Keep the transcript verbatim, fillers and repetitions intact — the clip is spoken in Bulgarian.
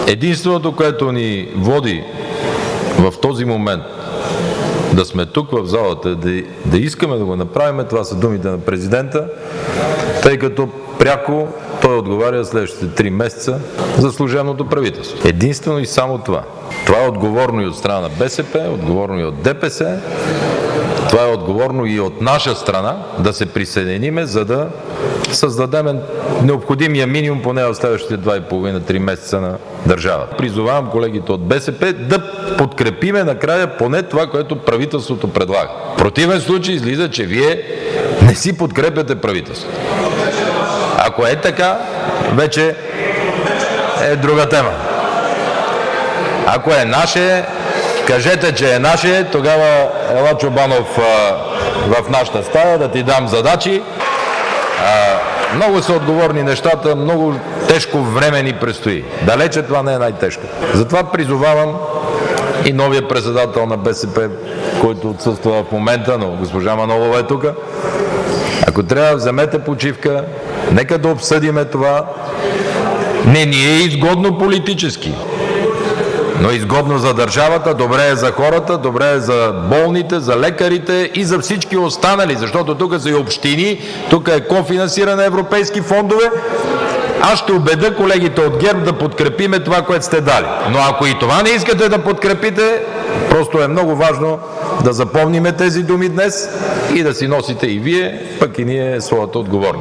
Единственото, което ни води в този момент да сме тук в залата, да, да искаме да го направим, това са думите на президента, тъй като пряко той отговаря следващите три месеца за служебното правителство. Единствено и само това. Това е отговорно и от страна на БСП, отговорно и от ДПС, това е отговорно и от наша страна да се присъединиме, за да създадем необходимия минимум поне в следващите два и половина до три месеца на държавата. Призовавам колегите от БСП да подкрепиме накрая поне това, което правителството предлага. В противен случай излиза, че вие не си подкрепяте правителството. Ако е така, вече е друга тема. Ако е наше, кажете, че е наше, тогава ела Чобанов а, в нашата стая да ти дам задачи. А, много са отговорни нещата, много тежко време ни предстои. Далече това не е най-тежко. Затова призовавам и новия председател на БСП, който отсъства в момента, но госпожа Манолова е тук. Ако трябва, вземете почивка, нека да обсъдиме това. Не ни е изгодно политически, но изгодно за държавата, добре е за хората, добре е за болните, за лекарите и за всички останали, защото тук са и общини, тук е кофинансиране на европейски фондове. Аз ще убедя колегите от ГЕРБ да подкрепиме това, което сте дали. Но ако и това не искате да подкрепите, просто е много важно да запомниме тези думи днес и да си носите и вие, пък и ние своята отговорност.